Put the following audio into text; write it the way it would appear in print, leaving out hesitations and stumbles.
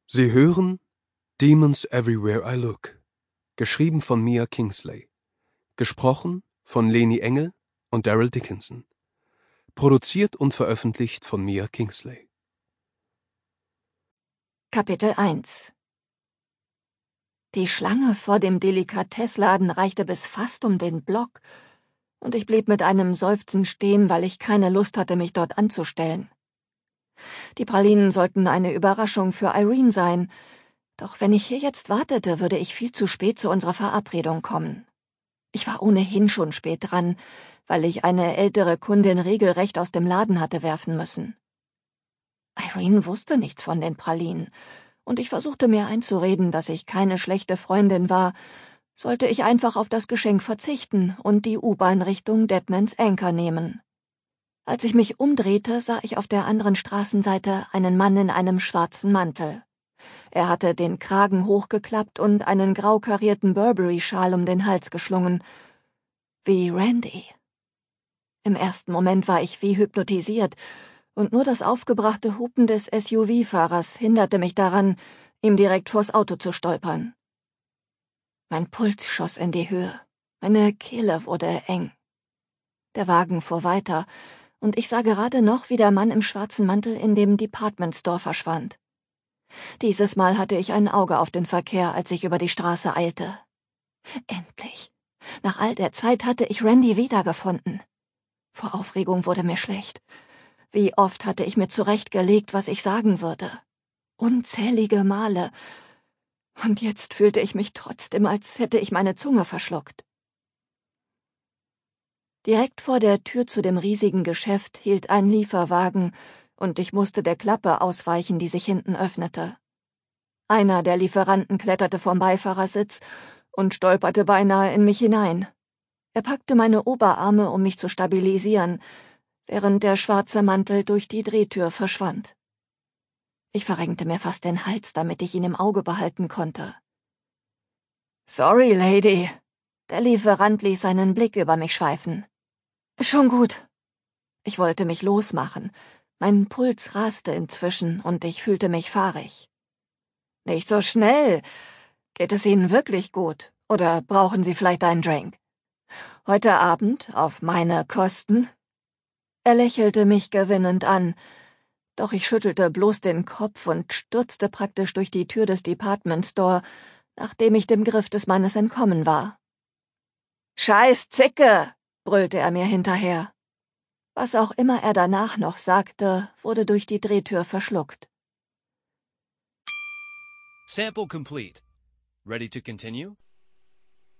Sie hören Demons Everywhere I Look, geschrieben von Mia Kingsley, gesprochen von Leni Engel und Daryl Dickinson, produziert und veröffentlicht von Mia Kingsley. Kapitel 1 Die Schlange vor dem Delikatessladen reichte bis fast um den Block, und ich blieb mit einem Seufzen stehen, weil ich keine Lust hatte, mich dort anzustellen. Die Pralinen sollten eine Überraschung für Irene sein, doch wenn ich hier jetzt wartete, würde ich viel zu spät zu unserer Verabredung kommen. Ich war ohnehin schon spät dran, weil ich eine ältere Kundin regelrecht aus dem Laden hatte werfen müssen. Irene wusste nichts von den Pralinen, und ich versuchte mir einzureden, dass ich keine schlechte Freundin war, sollte ich einfach auf das Geschenk verzichten und die U-Bahn Richtung Deadman's Anchor nehmen. Als ich mich umdrehte, sah ich auf der anderen Straßenseite einen Mann in einem schwarzen Mantel. Er hatte den Kragen hochgeklappt und einen grau karierten Burberry-Schal um den Hals geschlungen. Wie Randy. Im ersten Moment war ich wie hypnotisiert, und nur das aufgebrachte Hupen des SUV-Fahrers hinderte mich daran, ihm direkt vors Auto zu stolpern. Mein Puls schoss in die Höhe, meine Kehle wurde eng. Der Wagen fuhr weiter, und ich sah gerade noch, wie der Mann im schwarzen Mantel in dem Department Store verschwand. Dieses Mal hatte ich ein Auge auf den Verkehr, als ich über die Straße eilte. Endlich! Nach all der Zeit hatte ich Randy wiedergefunden. Vor Aufregung wurde mir schlecht. Wie oft hatte ich mir zurechtgelegt, was ich sagen würde. Unzählige Male. Und jetzt fühlte ich mich trotzdem, als hätte ich meine Zunge verschluckt. Direkt vor der Tür zu dem riesigen Geschäft hielt ein Lieferwagen, und ich musste der Klappe ausweichen, die sich hinten öffnete. Einer der Lieferanten kletterte vom Beifahrersitz und stolperte beinahe in mich hinein. Er packte meine Oberarme, um mich zu stabilisieren, während der schwarze Mantel durch die Drehtür verschwand. Ich verrenkte mir fast den Hals, damit ich ihn im Auge behalten konnte. »Sorry, Lady.« Der Lieferant ließ seinen Blick über mich schweifen. »Schon gut.« Ich wollte mich losmachen. Mein Puls raste inzwischen, und ich fühlte mich fahrig. »Nicht so schnell. Geht es Ihnen wirklich gut? Oder brauchen Sie vielleicht einen Drink? Heute Abend auf meine Kosten?« Er lächelte mich gewinnend an, doch ich schüttelte bloß den Kopf und stürzte praktisch durch die Tür des Department Store, nachdem ich dem Griff des Mannes entkommen war. »Scheiß Zicke«, brüllte er mir hinterher. Was auch immer er danach noch sagte, wurde durch die Drehtür verschluckt. Sample complete. Ready to continue?